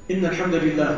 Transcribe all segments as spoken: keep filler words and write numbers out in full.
إن الحمد لله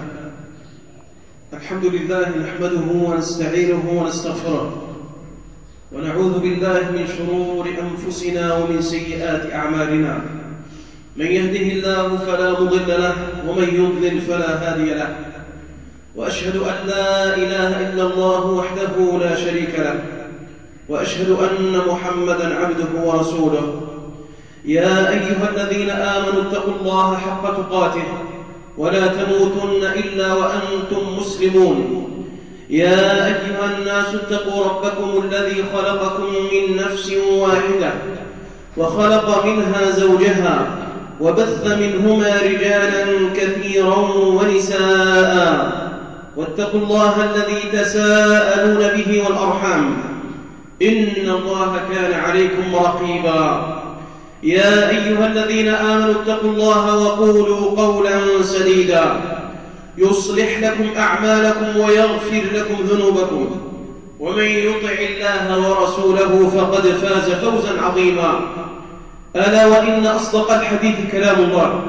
الحمد لله نحمده ونستعينه ونستغفره ونعوذ بالله من شرور أنفسنا ومن سيئات أعمالنا. من يهده الله فلا مضل له ومن يضلل فلا هادي له، وأشهد أن لا إله إلا الله وحده لا شريك له، وأشهد أن محمدًا عبده ورسوله. يا أيها الذين آمنوا اتقوا الله حق تقاته ولا تموتن إلا وأنتم مسلمون. يا أيها الناس اتقوا ربكم الذي خلقكم من نفس واحدة وخلق منها زوجها وبث منهما رجالا كثيرا ونساء، واتقوا الله الذي تساءلون به والأرحام إن الله كان عليكم رقيبا. يا أيها الذين آمنوا اتقوا الله وقولوا قولا سديدا يصلح لكم أعمالكم ويغفر لكم ذنوبكم، ومن يطع الله ورسوله فقد فاز فوزا عظيما. ألا وإن أصدق الحديث كلام الله،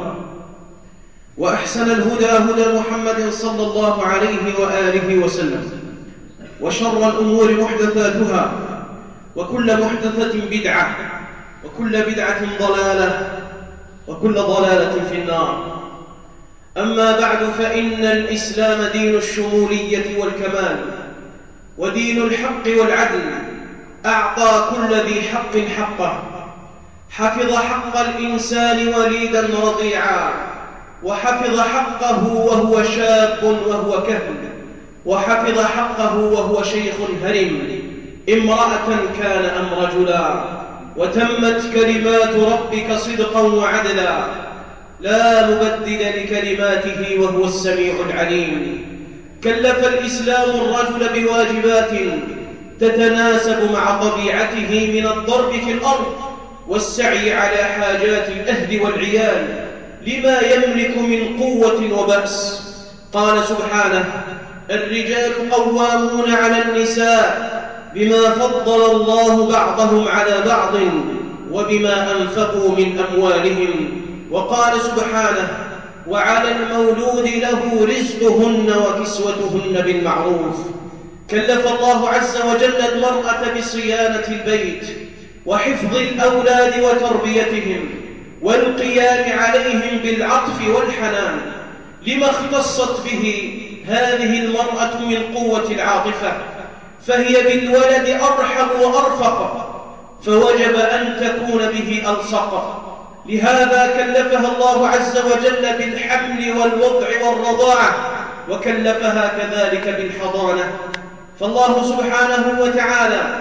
وأحسن الهدى هدى محمد صلى الله عليه وآله وسلم، وشر الأمور محدثاتها، وكل محدثة بدعة، وكل بدعة ضلالة، وكل ضلالة في النار. أما بعد، فإن الإسلام دين الشمولية والكمال، ودين الحق والعدل. أعطى كل ذي حق حقه، حفظ حق الإنسان وليدا رضيعا، وحفظ حقه وهو شاب وهو كهل، وحفظ حقه وهو شيخ هرم، امرأة كان أم رجلا. وتمت كلمات ربك صدقا وعدلا، لا مبدل لكلماته وهو السميع العليم. كلف الإسلام الرجل بواجبات تتناسب مع طبيعته من الضرب في الأرض والسعي على حاجات الأهل والعيال لما يملك من قوة وبأس. قال سبحانه: الرجال قوامون على النساء بما فضل الله بعضهم على بعض وبما أنفقوا من أموالهم. وقال سبحانه: وعلى المولود له رزقهن وكسوتهن بالمعروف. كلف الله عز وجل المرأة بصيانة البيت وحفظ الأولاد وتربيتهم والقيام عليهم بالعطف والحنان، لما اختصت به هذه المرأة من قوة العاطفة، فهي بالولد أرحم وأرفق، فوجب أن تكون به ألصق. لهذا كلفها الله عز وجل بالحمل والوضع والرضاعة، وكلفها كذلك بالحضانة. فالله سبحانه وتعالى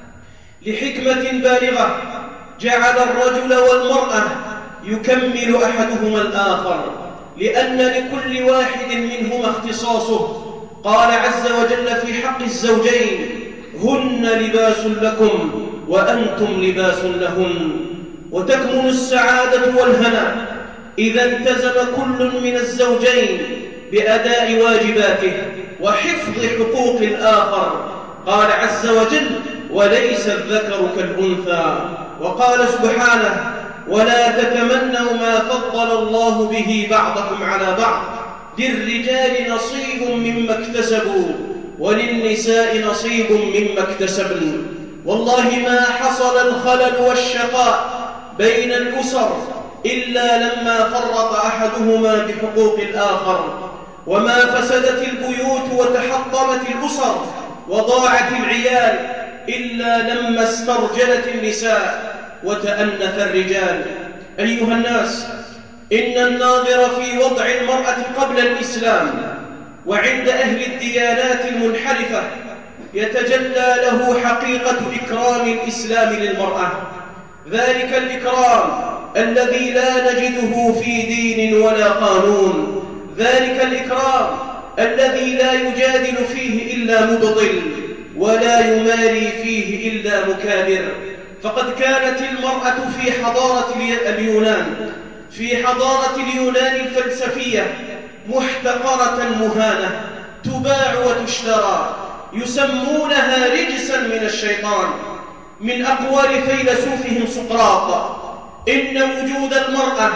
لحكمة بالغة جعل الرجل والمرأة يكمل أحدهما الآخر، لأن لكل واحد منهما اختصاصه. قال عز وجل في حق الزوجين: هن لباس لكم وأنتم لباس لهن. وتكمن السعادة والهنا إذا التزم كل من الزوجين بأداء واجباته وحفظ حقوق الآخر. قال عز وجل: وليس الذكر كالأنثى. وقال سبحانه: ولا تتمنوا ما فضل الله به بعضكم على بعض، للرجال نصيب مما اكتسبوا وللنساء نصيب مما اكتسبن. والله ما حصل الخلل والشقاء بين الأسر إلا لما فرط أحدهما بحقوق الآخر، وما فسدت البيوت وتحطمت الأسر وضاعت العيال إلا لما استرجلت النساء وتأنف الرجال. أيها الناس، إن الناظر في وضع المرأة قبل الإسلام وعند أهل الديانات المنحرفة يتجلى له حقيقة إكرام الإسلام للمرأة، ذلك الإكرام الذي لا نجده في دين ولا قانون، ذلك الإكرام الذي لا يجادل فيه إلا مبطل ولا يماري فيه إلا مكابر. فقد كانت المرأة في حضارة اليونان في حضارة اليونان الفلسفية محتقرة مهانة، تباع وتشترى، يسمونها رجسا من الشيطان. من أقوال فيلسوفهم سقراط: إن وجود المرأة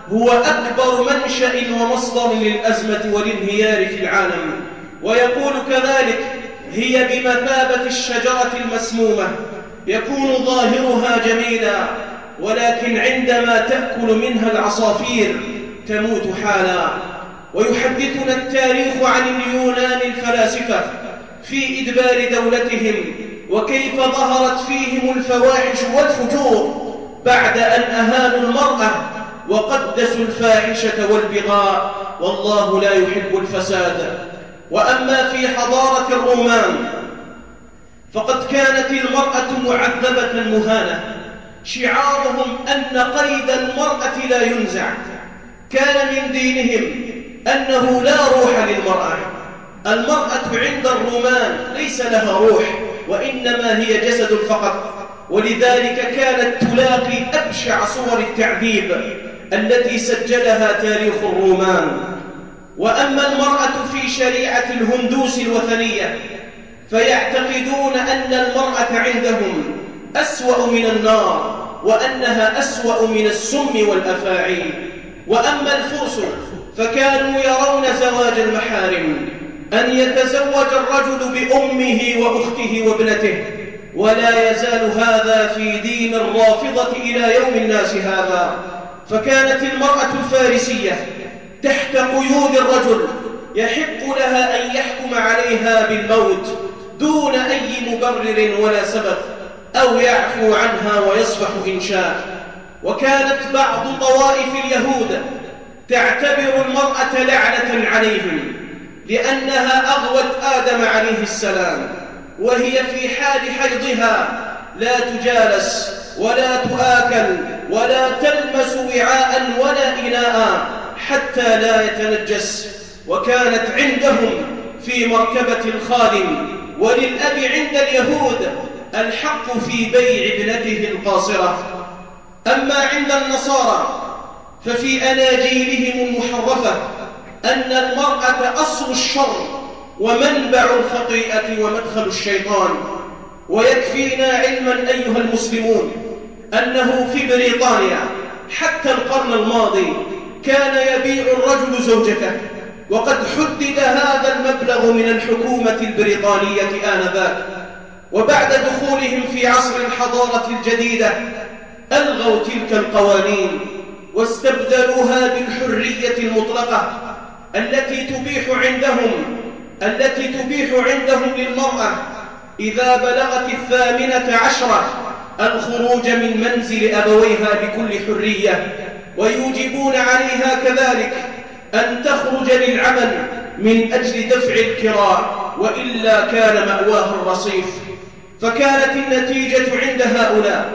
هو أكبر منشأ ومصدر للأزمة والانهيار في العالم. ويقول كذلك: هي بمثابة الشجرة المسمومة، يكون ظاهرها جميلا، ولكن عندما تأكل منها العصافير تموت حالا. ويحدثنا التاريخ عن اليونان الفلاسفة في إدبار دولتهم، وكيف ظهرت فيهم الفواحش والفجور بعد أن أهانوا المرأة وقدسوا الفاحشة والبغاء، والله لا يحب الفساد. وأما في حضارة الرومان فقد كانت المرأة معذبة مهانة، شعارهم أن قيد المرأة لا ينزع. كان من دينهم أنه لا روح للمرأة. المرأة عند الرومان ليس لها روح، وإنما هي جسد فقط، ولذلك كانت تلاقي أبشع صور التعذيب التي سجلها تاريخ الرومان. وأما المرأة في شريعة الهندوس الوثنية فيعتقدون أن المرأة عندهم أسوأ من النار، وأنها أسوأ من السم والأفاعي. وأما الفرس فكانوا يرون زواج المحارم أن يتزوج الرجل بأمه وأخته وابنته، ولا يزال هذا في دين الرافضة إلى يوم الناس هذا. فكانت المرأة الفارسية تحت قيود الرجل، يحق لها أن يحكم عليها بالموت دون أي مبرر ولا سبب، أو يعفو عنها ويصفح إن شاء. وكانت بعض طوائف اليهود تعتبر المرأة لعنة عليهم لأنها أغوت آدم عليه السلام، وهي في حال حيضها لا تجالس ولا تآكل ولا تلمس وعاء ولا إناء حتى لا يتنجس. وكانت عندهم في مركبة الخادم، وللأب عند اليهود الحق في بيع ابنته القاصرة. أما عند النصارى ففي أناجيلهم المحرفة أن المرأة أصل الشر ومنبع الخطيئة ومدخل الشيطان. ويكفينا علما أيها المسلمون أنه في بريطانيا حتى القرن الماضي كان يبيع الرجل زوجته، وقد حدد هذا المبلغ من الحكومة البريطانية آنذاك. وبعد دخولهم في عصر الحضارة الجديدة ألغوا تلك القوانين واستبدلوها بالحرية المطلقة التي تبيح عندهم التي تبيح عندهم للمرأة إذا بلغت الثامنة عشرة الخروج من منزل أبويها بكل حرية، ويوجبون عليها كذلك أن تخرج للعمل من أجل دفع الكراء، وإلا كان مأواها الرصيف. فكانت النتيجة عند هؤلاء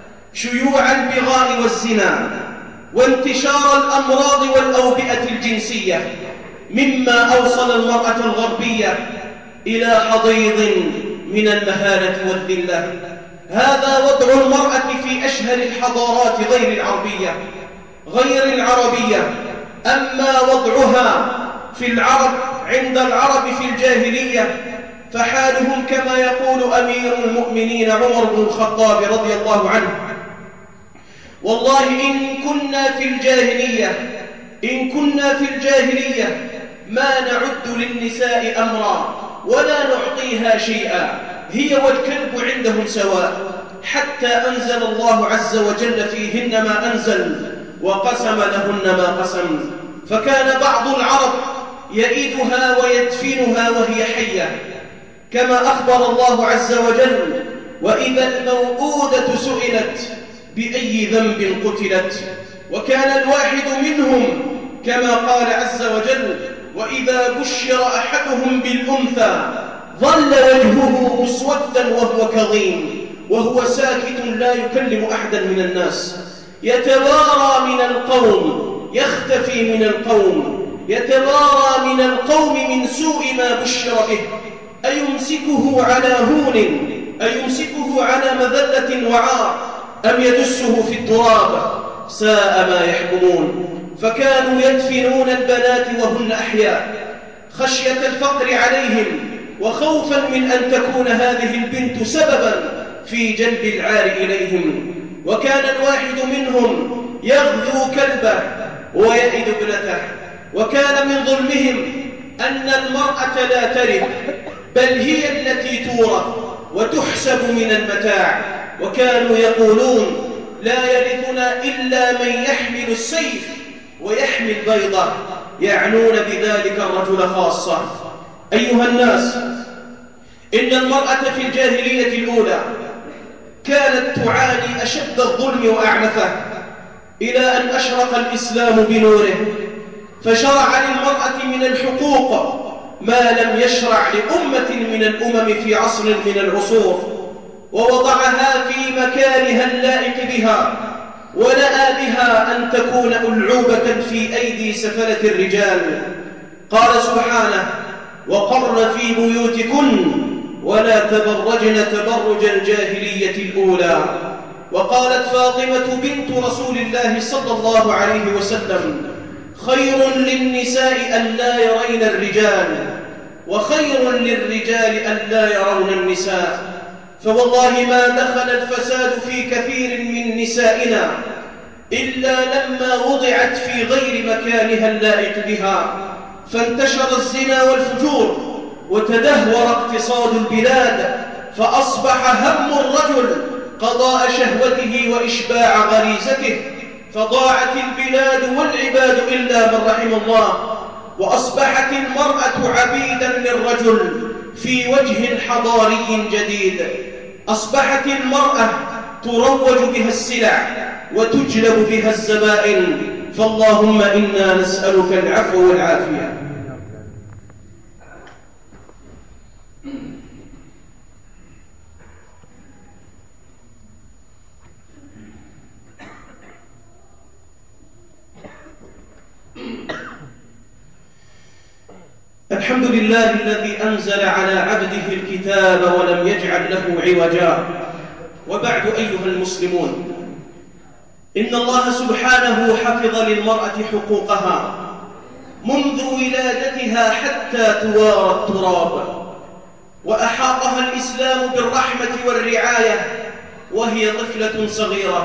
شيوع البغاء والزنا وانتشار الأمراض والأوبئة الجنسية، مما أوصل المرأة الغربية إلى حضيض من المهانة والذلة. هذا وضع المرأة في أشهر الحضارات غير العربية غير العربية أما وضعها في العرب عند العرب في الجاهلية فحالهم كما يقول أمير المؤمنين عمر بن الخطاب رضي الله عنه: والله إن كنا في الجاهلية إن كنا في الجاهلية ما نعد للنساء أمرا ولا نعطيها شيئا، هي والكلب عندهم سواء، حتى أنزل الله عز وجل فيهن ما أنزل وقسم لهن ما قسم. فكان بعض العرب يئدها ويدفنها وهي حية، كما أخبر الله عز وجل: وإذا الموءودة سئلت بأي ذنب قتلت. وكان الواحد منهم كما قال عز وجل: وإذا بشر أحدهم بالأنثى ظل وجهه مسودا وهو كظيم وهو ساكت لا يكلم أحدا من الناس، يتوارى من القوم يختفي من القوم يتوارى من القوم من سوء ما بشر به، أيمسكه على هون أيمسكه على مذلة وعار أم يدسه في التراب ساء ما يحكمون. فكانوا يدفنون البنات وهن أحياء خشية الفقر عليهم وخوفا من أن تكون هذه البنت سببا في جلب العار إليهم. وكان الواحد منهم يغذو كلبه ويئد ابنته. وكان من ظلمهم أن المرأة لا ترث، بل هي التي تورث وتحسب من المتاع. وكانوا يقولون لا يرثنا إلا من يحمل السيف ويحمل بيضة، يعنون بذلك الرجل خاصة. أيها الناس، إن المرأة في الجاهلية الأولى كانت تعاني أشد الظلم وأعنفه، إلى أن أشرق الإسلام بنوره، فشرع للمرأة من الحقوق ما لم يشرع لأمة من الأمم في عصر من العصور، ووضعها في مكانها اللائق بها، ونأى بها أن تكون ألعوبة في أيدي سفلة الرجال. قال سبحانه: وقرن في بيوتكن ولا تبرجن تبرج الجاهلية الأولى. وقالت فاطمة بنت رسول الله صلى الله عليه وسلم: خير للنساء أن لا يرين الرجال، وخير للرجال أن لا يرون النساء. فوالله ما دخل الفساد في كثير من نسائنا إلا لما وضعت في غير مكانها اللائق بها، فانتشر الزنا والفجور، وتدهور اقتصاد البلاد، فأصبح هم الرجل قضاء شهوته وإشباع غريزته، فضاعت البلاد والعباد إلا من رحم الله، وأصبحت المرأة عبيدا للرجل في وجه حضاري جديد. أصبحت المرأة تروج بها السلع وتجلب بها الزبائن، فاللهم إنا نسألك العفو والعافية. الحمد لله الذي أنزل على عبده الكتاب ولم يجعل له عوجا. وبعد أيها المسلمون، إن الله سبحانه حفظ للمرأة حقوقها منذ ولادتها حتى توارى التراب، وأحاطها الإسلام بالرحمة والرعاية وهي طفلة صغيرة،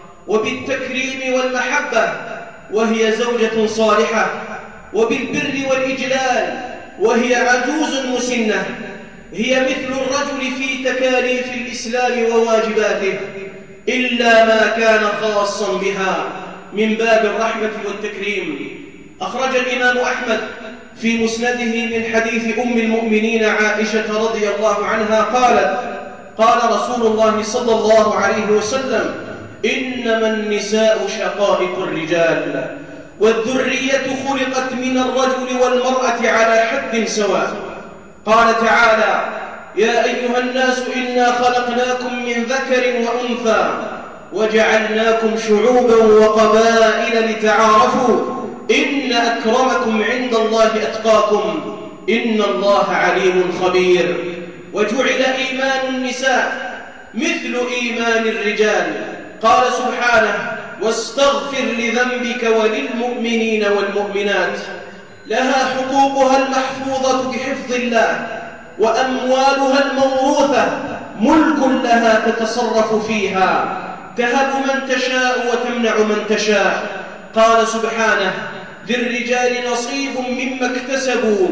وبالتكريم والمحبة وهي زوجة صالحة، وبالبر والإجلال وهي عجوز مسنة. هي مثل الرجل في تكاليف الإسلام وواجباته، إلا ما كان خاصا بها من باب الرحمة والتكريم. أخرج الإمام أحمد في مسنده من حديث أم المؤمنين عائشة رضي الله عنها قالت: قال رسول الله صلى الله عليه وسلم: إنما النساء شقائق الرجال، والذرية خلقت من الرجل والمرأة على حد سواء. قال تعالى: يا أيها الناس إنا خلقناكم من ذكر وأنثى وجعلناكم شعوبا وقبائل لتعارفوا إن أكرمكم عند الله أتقاكم إن الله عليم خبير. وجعل إيمان النساء مثل إيمان الرجال. قال سبحانه: واستغفر لذنبك وللمؤمنين والمؤمنات. لها حقوقها المحفوظة بحفظ الله، وأموالها الموروثة ملك لها تتصرف فيها، تهب من تشاء وتمنع من تشاء. قال سبحانه: للرجال نصيب مما اكتسبوا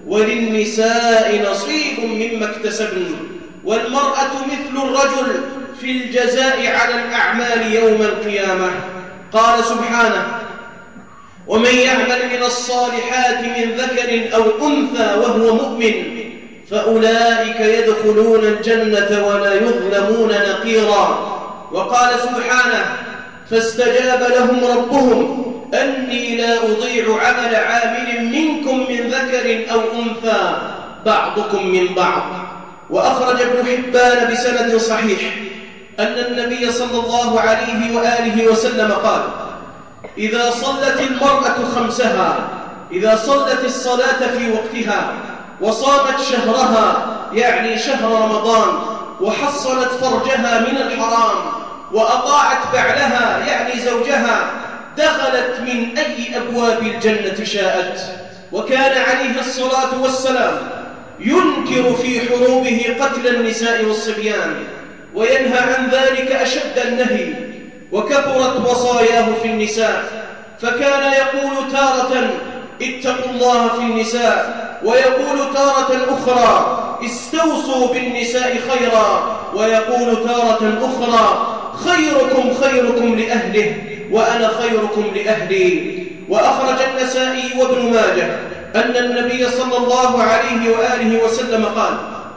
وللنساء نصيب مما اكتسبن، والمرأة مثل الرجل في الجزاء على الأعمال يوم القيامة. قال سبحانه: ومن يعمل من الصالحات من ذكر أو أنثى وهو مؤمن فأولئك يدخلون الجنة ولا يظلمون نقيرا. وقال سبحانه: فاستجاب لهم ربهم أني لا أضيع عمل عامل منكم من ذكر أو أنثى بعضكم من بعض. وأخرج ابن حبان بسند صحيح أن النبي صلى الله عليه وآله وسلم قال: إذا صلت المرأة خمسها، إذا صلت الصلاة في وقتها، وصامت شهرها يعني شهر رمضان، وحصنت فرجها من الحرام، وأطاعت بعلها يعني زوجها، دخلت من أي أبواب الجنة شاءت. وكان عليه الصلاة والسلام ينكر في حروبه قتل النساء والصبيان، وينهى عن ذلك أشد النهي، وكثرت وصاياه في النساء، فكان يقول تارة اتقوا الله في النساء، ويقول تارة أخرى استوصوا بالنساء خيرا، ويقول تارة أخرى خيركم خيركم لأهله وأنا خيركم لأهلي. وأخرج النسائي وابن ماجه أن النبي صلى الله عليه وآله وسلم قال: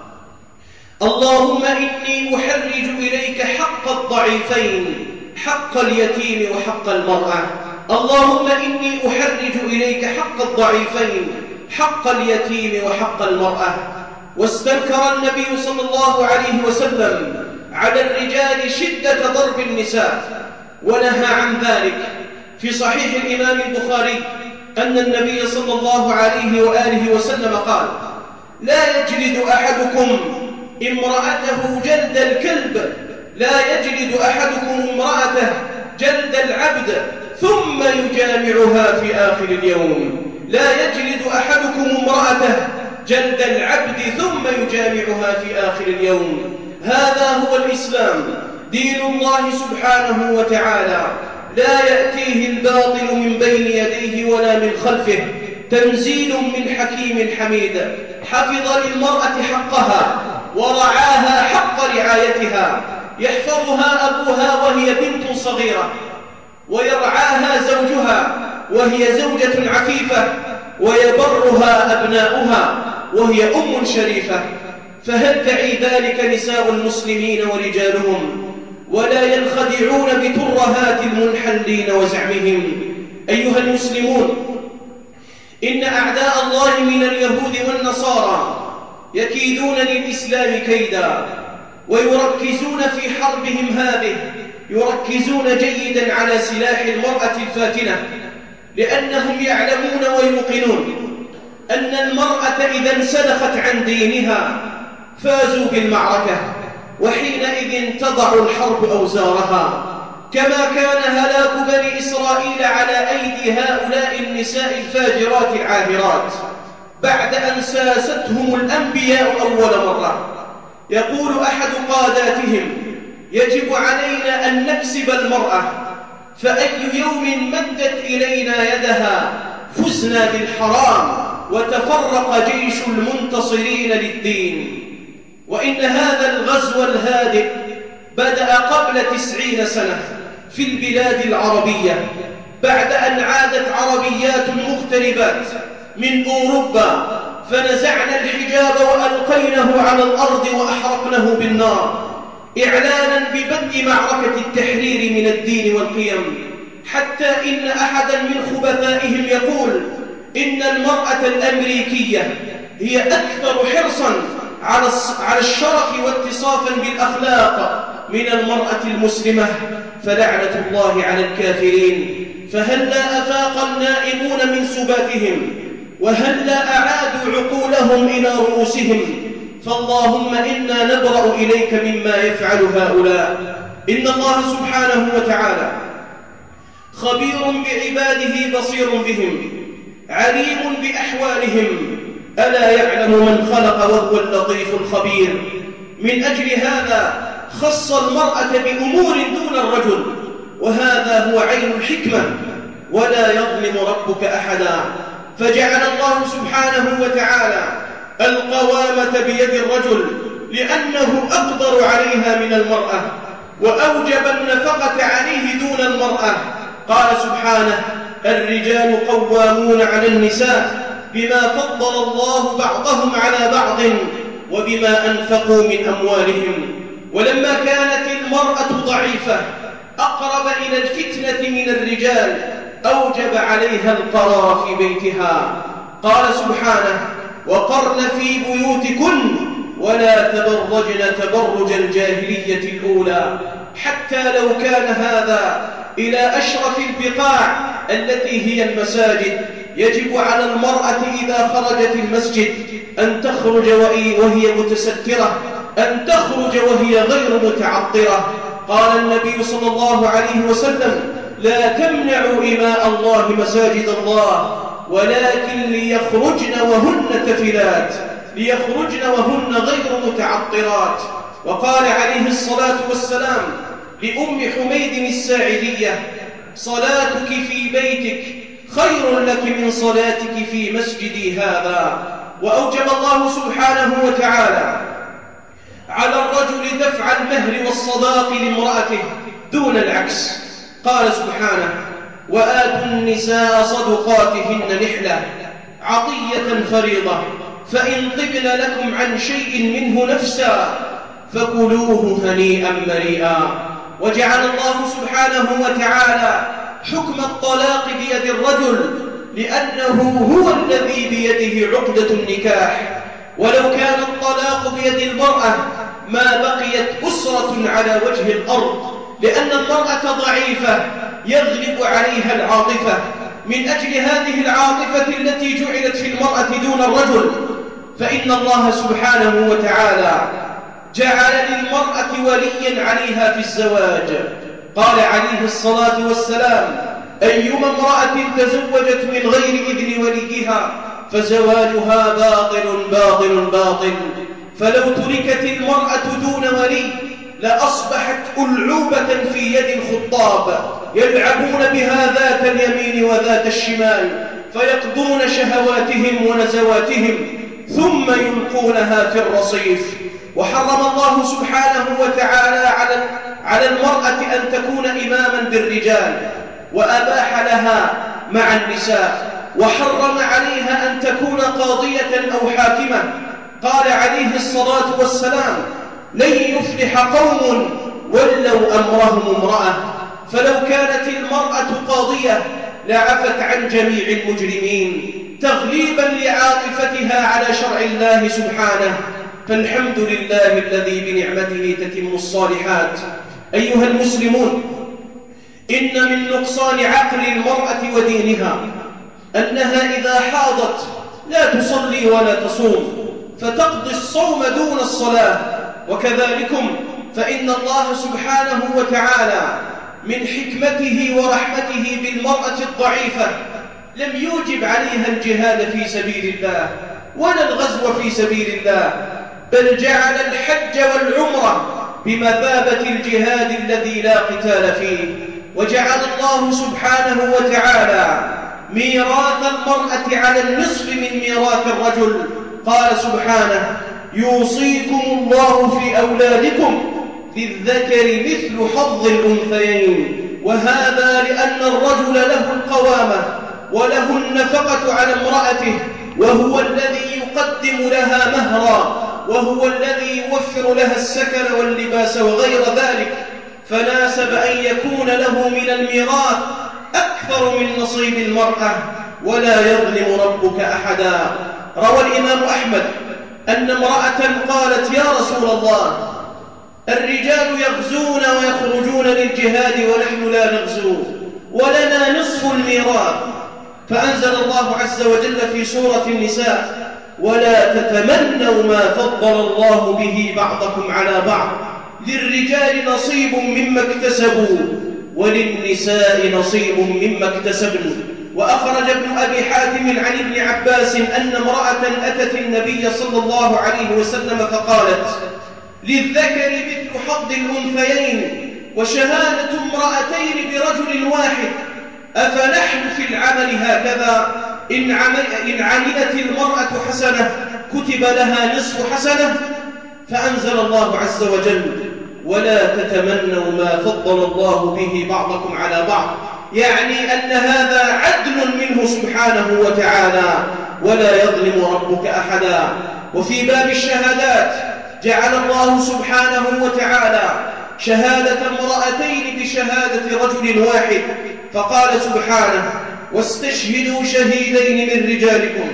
اللهم إني أحرج إليك حق الضعيفين، حق اليتيم وحق المرأة. اللهم إني أحرج إليك حق الضعيفين، حق اليتيم وحق المرأة. واستنكر النبي صلى الله عليه وسلم على الرجال شدة ضرب النساء ونهى عن ذلك. في صحيح الإمام البخاري أن النبي صلى الله عليه وآله وسلم قال: لا يجلد أحدكم امرأته جلد الكلب، لا يجلد أحدكم امرأته جلد العبد ثم يجامعها في آخر اليوم. لا يجلد أحدكم امرأته جلد العبد ثم يجامعها في آخر اليوم. هذا هو الإسلام، دين الله سبحانه وتعالى، لا يأتيه الباطل من بين يديه ولا من خلفه، تنزيل من حكيم حميد. حفظ للمرأة حقها ورعاها حق رعايتها، يحفظها أبوها وهي بنت صغيرة، ويرعاها زوجها وهي زوجة عفيفة، ويبرها أبناؤها وهي أم شريفة. فهل تعي ذلك نساء المسلمين ورجالهم، ولا ينخدعون بترهات المنحلين وزعمهم. أيها المسلمون، إن أعداء الله من اليهود والنصارى يكيدون للإسلام كيدا، ويركزون في حربهم هذه يركزون جيدا على سلاح المرأة الفاتنة، لأنهم يعلمون ويوقنون أن المرأة إذا انسلخت عن دينها فازوا بالمعركة، وحينئذ تضع الحرب أوزارها، كما كان هلاك بني إسرائيل على أيدي هؤلاء النساء الفاجرات العاهرات بعد أن ساستهم الأنبياء أول مرة. يقول أحد قاداتهم: يجب علينا أن نكسب المرأة، فأي يوم مدت إلينا يدها فزنا بالحرام وتفرق جيش المنتصرين للدين. وإن هذا الغزو الهادئ بدأ قبل تسعين سنة في البلاد العربية، بعد أن عادت عربيات مغتربات من أوروبا فنزعنا الحجاب وألقينه على الأرض وأحرقنه بالنار، إعلانا ببدء معركة التحرير من الدين والقيم. حتى إن أحدا من خبثائهم يقول إن المرأة الأمريكية هي أكثر حرصا على الشرف واتصافا بالأخلاق من المرأة المسلمة، فلعنة الله على الكافرين. فهلا أفاق النائمون من سباتهم، وهلا أعادوا عقولهم إلى رؤوسهم، فاللهم إنا نبرأ إليك مما يفعل هؤلاء. إن الله سبحانه وتعالى خبير بعباده بصير بهم، عليم بأحوالهم، ألا يعلم من خلق وهو اللطيف الخبير. من أجل هذا خص المرأة بأمور دون الرجل، وهذا هو عين الحكمة، ولا يظلم ربك أحدا. فجعل الله سبحانه وتعالى القوامة بيد الرجل لأنه أقدر عليها من المرأة، وأوجب النفقة عليه دون المرأة. قال سبحانه: الرجال قوامون على النساء بما فضل الله بعضهم على بعض وبما أنفقوا من أموالهم. ولما كانت المرأة ضعيفة أقرب إلى الفتنة من الرجال أوجب عليها القرار في بيتها. قال سبحانه: وقرن في بيوتكن ولا تبرجن تبرج الجاهلية الأولى، حتى لو كان هذا إلى أشرف البقاع التي هي المساجد. يجب على المرأة إذا خرجت المسجد أن تخرج وهي متسترة، أن تخرج وهي غير متعطرة. قال النبي صلى الله عليه وسلم: لا تمنعوا إماء الله مساجد الله، ولكن ليخرجن وهن تفلات، ليخرجن وهن غير متعطرات. وقال عليه الصلاة والسلام لأم حميد الساعدية: صلاتك في بيتك خير لك من صلاتك في مسجدي هذا. وأوجب الله سبحانه وتعالى على الرجل دفع المهر والصداق لامرأته دون العكس. قال سبحانه: وآتوا النساء صدقاتهن نحلة عطية فريضة فإن طبن لكم عن شيء منه نفسا فكلوه هنيئا مريئا. وجعل الله سبحانه وتعالى حكم الطلاق بيد الرجل لأنه هو الذي بيده عقدة النكاح، ولو كان الطلاق بيد المرأة ما بقيت أسرة على وجه الأرض، لأن المرأة ضعيفة يغلب عليها العاطفة. من أجل هذه العاطفة التي جعلت في المرأة دون الرجل، فإن الله سبحانه وتعالى جعل للمرأة وليا عليها في الزواج. قال عليه الصلاة والسلام: أيما امرأة تزوجت من غير إذن وليها فزواجها باطل باطل باطل. فلو تركت المرأة دون ولي لأصبحت ألعوبة في يد الخطاب يلعبون بها ذات اليمين وذات الشمال، فيقضون شهواتهم ونزواتهم ثم يلقونها في الرصيف. وحرم الله سبحانه وتعالى على على المرأة أن تكون إماما بالرجال، وأباح لها مع النساء، وحرم عليها أن تكون قاضية أو حاكمة. قال عليه الصلاة والسلام: لن يفلح قوم ولوا أمرهم امرأة. فلو كانت المرأة قاضية لعفت عن جميع المجرمين تغليبا لعاطفتها على شرع الله سبحانه. فالحمد لله الذي بنعمته تتم الصالحات. أيها المسلمون، إن من نقصان عقل المرأة ودينها أنها إذا حاضت لا تصلي ولا تصوم، فتقضي الصوم دون الصلاة. وكذلكم فإن الله سبحانه وتعالى من حكمته ورحمته بالمرأة الضعيفة لم يوجب عليها الجهاد في سبيل الله ولا الغزو في سبيل الله، بل جعل الحج والعمرة بمثابة الجهاد الذي لا قتال فيه. وجعل الله سبحانه وتعالى ميراث المرأة على النصف من ميراث الرجل. قال سبحانه: يوصيكم الله في أولادكم للذكر مثل حظ الأنثيين. وهذا لأن الرجل له القوامة وله النفقة على امرأته، وهو الذي يقدم لها مهرا، وهو الذي يوفر لها السكن واللباس وغير ذلك، فناسب أن يكون له من الميراث أكثر من نصيب المرأة، ولا يظلم ربك أحدا. روى الإمام أحمد أن امرأة قالت: يا رسول الله، الرجال يغزون ويخرجون للجهاد ونحن لا نغزو ولنا نصف الميراث. فأنزل الله عز وجل في سورة النساء: ولا تتمنوا ما فضل الله به بعضكم على بعض، للرجال نصيب مما اكتسبوا وللنساء نصيب مما اكتسبن. وأخرج ابن أبي حاتم عن ابن عباس أن امرأة أتت النبي صلى الله عليه وسلم فقالت: للذكر مثل حظ الأنثيين وشهادة امرأتين برجل واحد، أفنحن في العمل هكذا؟ إن, إن عملت المرأة حسنة كتب لها نصف حسنة. فأنزل الله عز وجل: ولا تتمنوا ما فضل الله به بعضكم على بعض، يعني أن هذا عدل منه سبحانه وتعالى ولا يظلم ربك أحدا. وفي باب الشهادات جعل الله سبحانه وتعالى شهادة امرأتين بشهادة رجل واحد، فقال سبحانه: واستشهدوا شهيدين من رجالكم،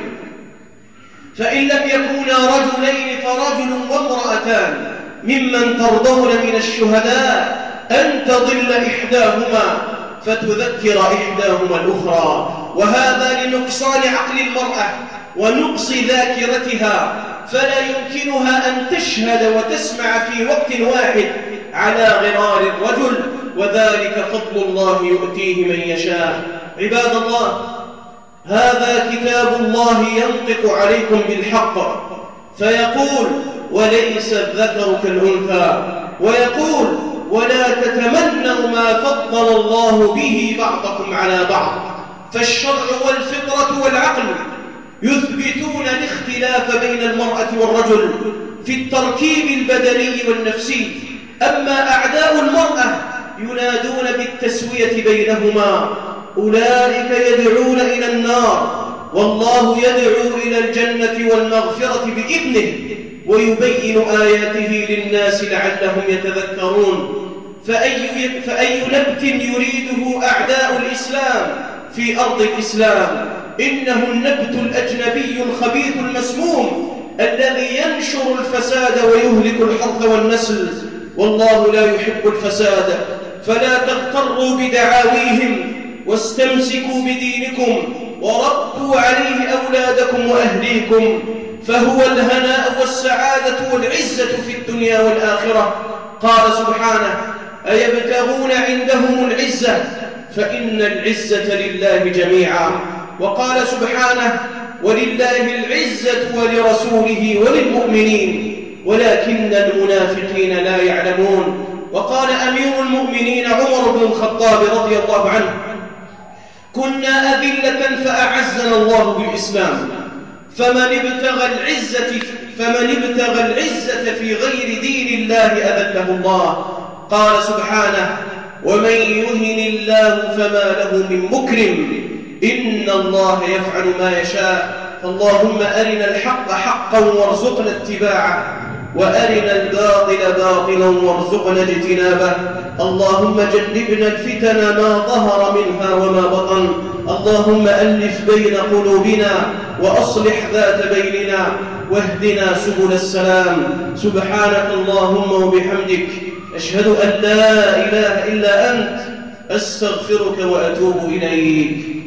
فإن لم يكونا رجلين فرجل وامرأتان ممن ترضون من الشهداء أن تضل إحداهما فتذكر إحداهما الأخرى. وهذا لنقصان عقل المرأة ونقص ذاكرتها، فلا يمكنها أن تشهد وتسمع في وقت واحد على غرار الرجل، وذلك فضل الله يؤتيه من يشاء. عباد الله، هذا كتاب الله ينطق عليكم بالحق فيقول: وليس الذكر كالأنثى، ويقول: ولا تتمنوا ما فضل الله به بعضكم على بعض. فالشرع والفطرة والعقل يثبتون الاختلاف بين المرأة والرجل في التركيب البدني والنفسي. أما أعداء المرأة ينادون بالتسوية بينهما، أولئك يدعون إلى النار والله يدعو إلى الجنة والمغفرة بإذنه ويبين آياته للناس لعلهم يتذكرون. فأي, فأي نبت يريده أعداء الإسلام في أرض الإسلام؟ إنه النبت الأجنبي الخبيث المسموم الذي ينشر الفساد ويهلك الحرث والنسل، والله لا يحب الفساد. فلا تغتروا بدعاويهم واستمسكوا بدينكم وربوا عليه أولادكم وأهليكم، فهو الهناء والسعادة والعزة في الدنيا والآخرة. قال سبحانه: أيبتغون عندهم العزة فإن العزة لله جميعا. وقال سبحانه: ولله العزة ولرسوله وللمؤمنين ولكن المنافقين لا يعلمون. وقال أمير المؤمنين عمر بن الخطاب رضي الله عنه: كنا أذلة فأعزنا الله بالإسلام، فمن ابتغى العزة فمن ابتغى العزة في غير دين الله أذله الله. قال سبحانه: ومن يهن الله فما له من مكرم إن الله يفعل ما يشاء. فاللهم أرنا الحق حقا وارزقنا اتباعه، وأرنا الباطل باطلا وارزقنا اجتنابه. اللهم جنبنا الفتن ما ظهر منها وما بطن. اللهم ألف بين قلوبنا وأصلح ذات بيننا واهدنا سبل السلام. سبحانك اللهم وبحمدك أشهد أن لا إله إلا أنت أستغفرك وأتوب إليك.